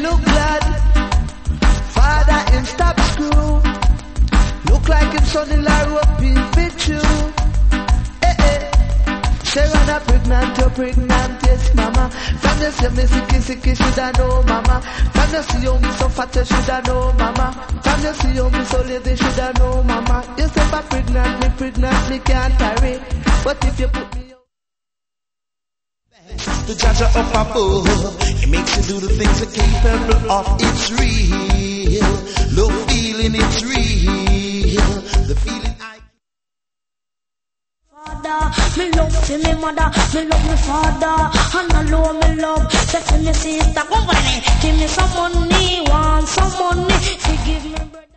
look glad. Father him stop screw. Look like him son-in-law rope him with you. Sarah not pregnant, you're pregnant, yes mama. From you see me sicky, shoulda know mama. From you see you me so fat, you shoulda know mama. From you see you me so lazy, shoulda know mama. You say I'm pregnant, me can't carry. But if you put me the judge up above, it makes you do the things that capable of. It's real, love feeling, it's real. The feeling I Father, me love for me mother, me love me father, and I love me love. Say for me sister, go on, give me some money, want some money, forgive me brother.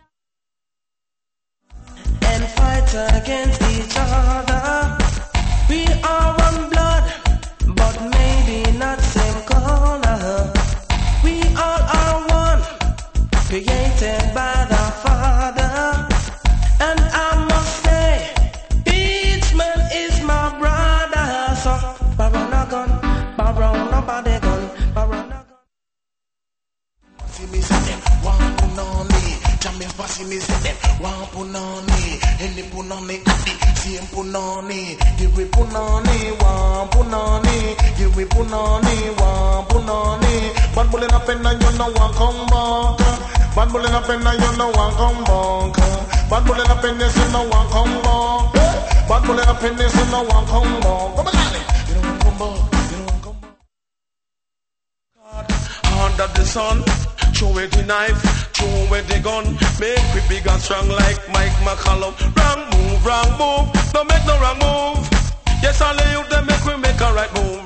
And fight against each other. We are one blood, but maybe not same color. We all are one, created by the Father. And I must say, each man is my brother. So, Barona gun, Barona body gun, Barona gun. see me say them, one punani. Jamaica pass me say them, one punani. Any punani, same punani. Give me punani, one punani. Give me punani, one punani. Bad bull in a pen and you know one come back. Bad bull in a pen and you know one come back. Bad bull in a pen is you know one come back. Bad bull in a pen is you know one come back. Come on, you know one come back. You know one come back. Under the sun, throw away the knife, throw away the gun. Make we big and strong like Mike McCallum. Wrong move, don't make no wrong move. Yes, all of you, they make we make a right move.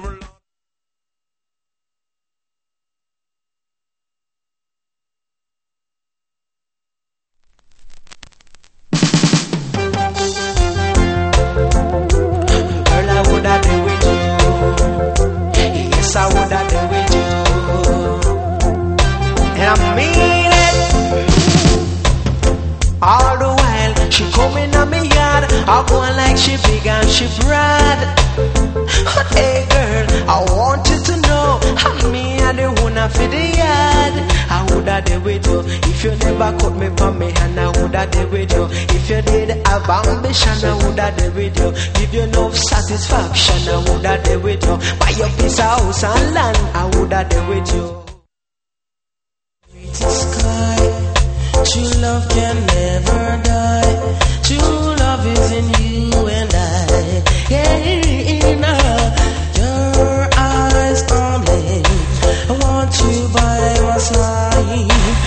Girl, I woulda do with you. Yes, I woulda do with you. And I mean it. All the while she coming on me yard, I going like she big and she broad. Hey girl, I want you to know, me and the owner for the yard. I woulda do with you if you never cut me from me hand. I woulda do with you if you did have ambition. I woulda do with you, give you enough satisfaction. I woulda do with you, buy your piece of house and land. I woulda do with you. Sky, true love can never die. True love is in you and I. Yeah, your eyes on me. I want you by my side.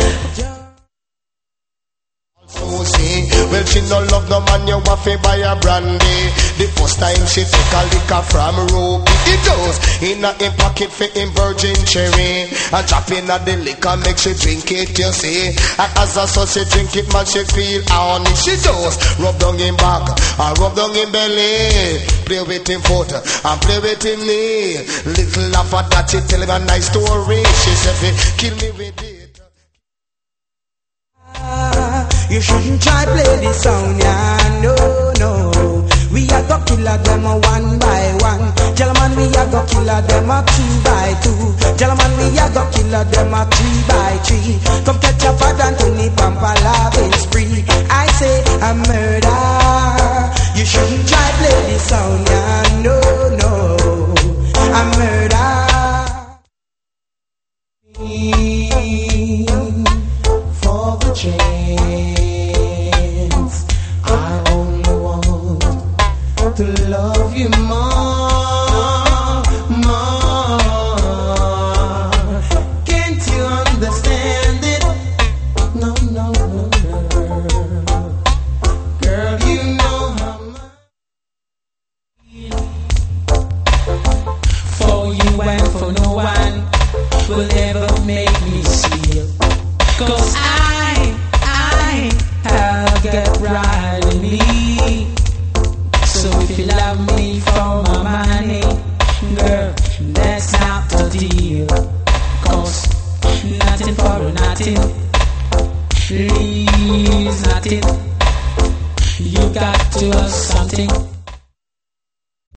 So see, well she no love no man, you want to buy a brandy. The first time she take a liquor from Ruby, it does in a pocket for him virgin cherry. And drop in a the liquor make she drink it, you see. And as a so she drink it, man she feel on it. She does rub down him back and rub down him belly. Play with him foot and play with him knee. Little laugh at that, she tell him a nice story. She said, kill me with it. You shouldn't try play this song, yeah, no. We a go killer them a one by one. Gentlemen, we a go killer them a 2 by 2. Gentlemen, we a go killer them a 3 by 3. Come catch a fat and Tony Pampa loving spree. I say a murder. You shouldn't try play this song, yeah, no. A murder. For the chance, I only want to love you more. Can't you understand it? No. Girl, you know how much for you and for no one will ever